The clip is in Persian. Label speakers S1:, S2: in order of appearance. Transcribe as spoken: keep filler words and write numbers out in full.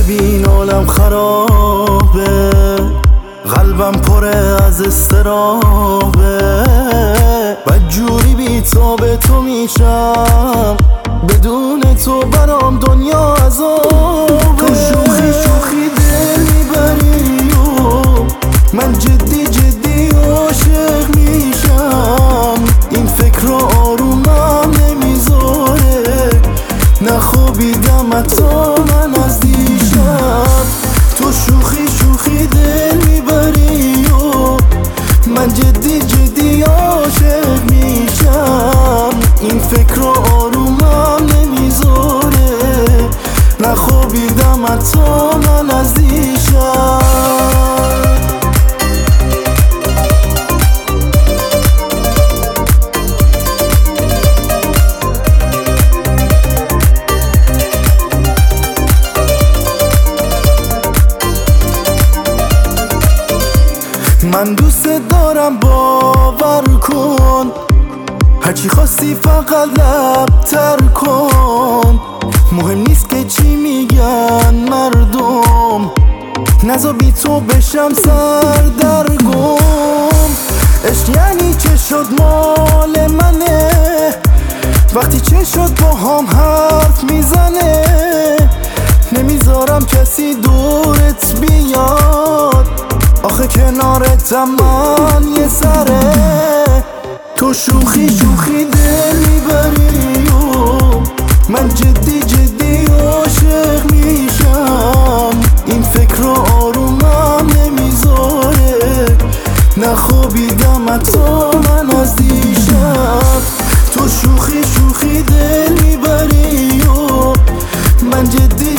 S1: ببین عالم خرابه، قلبم پره از استرابه، بدجوری بی تو به تو میشم، بدون تو برام دنیا عذابه. تو شوخی شوخی دل میبری و من جدی جدی عاشق میشم، این فکر آرومم نمیذاره، نخوابیدم حتی من از دیشب. تو شوخی شوخی دل میبری و من جدی جدی عاشق میشم، این فکر آرومم نمیذاره، نخوابیدم حتی من از دیشب. من دوست دارم باور کن، هرچی خواستی فقط لبتر کن، مهم نیست که چی میگن مردم، نزا بی تو بشم سردرگم. عشق یعنی چه شد مال منه، وقتی چه شد با هم حرف میزنه، نمیذارم کسی دورت بیاد، آخه کنارتم من یه سره. تو شوخی شوخی دل میبری و من جدی جدی عاشق میشم، این فکر آرومم نمیذاره، نخوابیدم حتی من از دیشب. تو شوخی شوخی دل میبری و من جدی